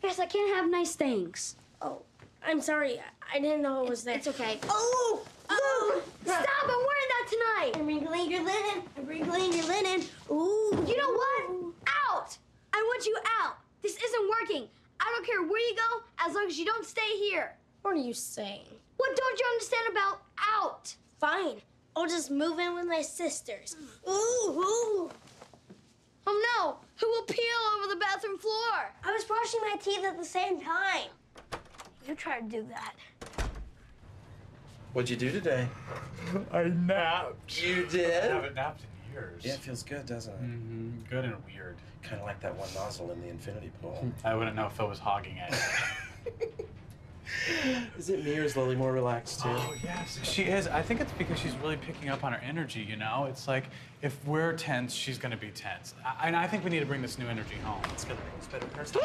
Yes, I can't have nice things. Oh, I'm sorry. I didn't know it was there. It's okay. Oh! Oh! Stop! I'm wearing that tonight. I'm wrinkling your linen. I'm wrinkling your linen. Ooh. You know what? Out! I want you out. This isn't working. I don't care where you go as long as you don't stay here. What are you saying? What don't you understand about out? Fine. I'll just move in with my sisters. Ooh, ooh. Oh no! Who will peel over the bathroom floor? I was brushing my teeth at the same time. You try to do that. What'd you do today? I napped. You I did? haven't napped in years. Yeah, it feels good, doesn't it? Mm-hmm. Good and weird. Kind of like that one nozzle in the infinity pool. I wouldn't know if Phil was hogging it. Is it me or is Lily more relaxed too? Oh, yes, she is. I think it's because she's really picking up on her energy, you know? It's like, if we're tense, she's gonna be tense. And I think we need to bring this new energy home. It's gonna make us better person.